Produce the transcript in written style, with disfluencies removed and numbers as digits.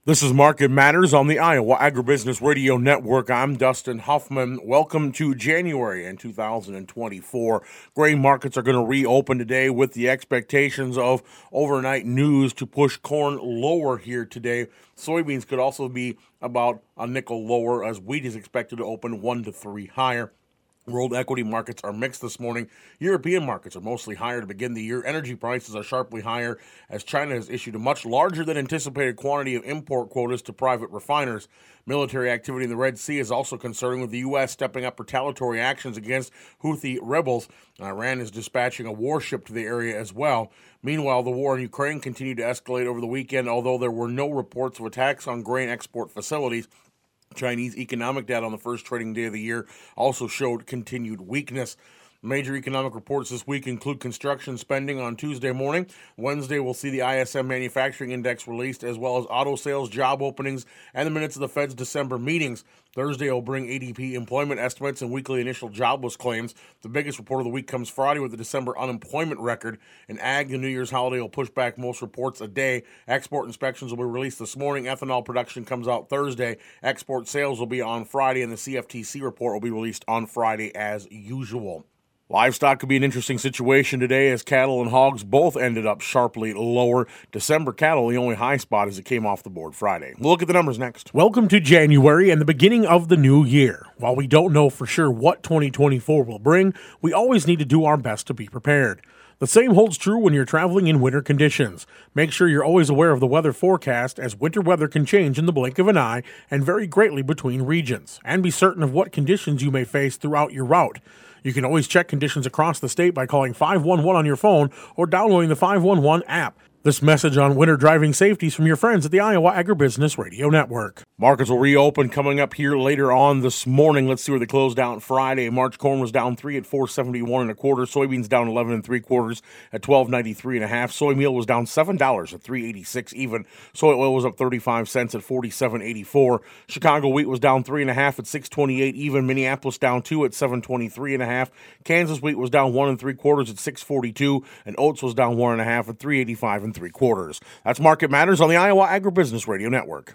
This is Market Matters on the Iowa Agribusiness Radio Network. I'm Dustin Huffman. Welcome to January in 2024. Grain markets are going to reopen today with the expectations of overnight news to push corn lower here today. Soybeans could also be about a nickel lower as wheat is expected to open 1 to 3 higher. World equity markets are mixed this morning. European markets are mostly higher to begin the year. Energy prices are sharply higher as China has issued a much larger than anticipated quantity of import quotas to private refiners. Military activity in the Red Sea is also concerning, with the U.S. stepping up retaliatory actions against Houthi rebels. Iran is dispatching a warship to the area as well. Meanwhile, the war in Ukraine continued to escalate over the weekend, although there were no reports of attacks on grain export facilities. Chinese economic data on the first trading day of the year also showed continued weakness. Major economic reports this week include construction spending on Tuesday morning. Wednesday, we'll see the ISM Manufacturing Index released, as well as auto sales, job openings, and the minutes of the Fed's December meetings. Thursday will bring ADP employment estimates and weekly initial jobless claims. The biggest report of the week comes Friday with the December unemployment record. In ag, the New Year's holiday will push back most reports a day. Export inspections will be released this morning. Ethanol production comes out Thursday. Export sales will be on Friday, and the CFTC report will be released on Friday as usual. Livestock could be an interesting situation today as cattle and hogs both ended up sharply lower. December cattle, the only high spot as it came off the board Friday. We'll look at the numbers next. Welcome to January and the beginning of the new year. While we don't know for sure what 2024 will bring, we always need to do our best to be prepared. The same holds true when you're traveling in winter conditions. Make sure you're always aware of the weather forecast, as winter weather can change in the blink of an eye and vary greatly between regions. And be certain of what conditions you may face throughout your route. You can always check conditions across the state by calling 511 on your phone or downloading the 511 app. This message on winter driving safety is from your friends at the Iowa Agribusiness Radio Network. Markets will reopen coming up here later on this morning. Let's see where they closed out Friday. March corn was down 3 at 471 1/4. Soybeans down 11 3/4 at 12.93 1/2. Soy meal was down $7 at 3.86 even. Soy oil was up 35 cents at 47.84. Chicago wheat was down 3.5 at 6.28 even. Minneapolis down 2 at 7.23 1/2. Kansas wheat was down 1 3/4 at 6.42, and oats was down 1.5 at 3.85 3/4. That's Market Matters on the Iowa Agribusiness Radio Network.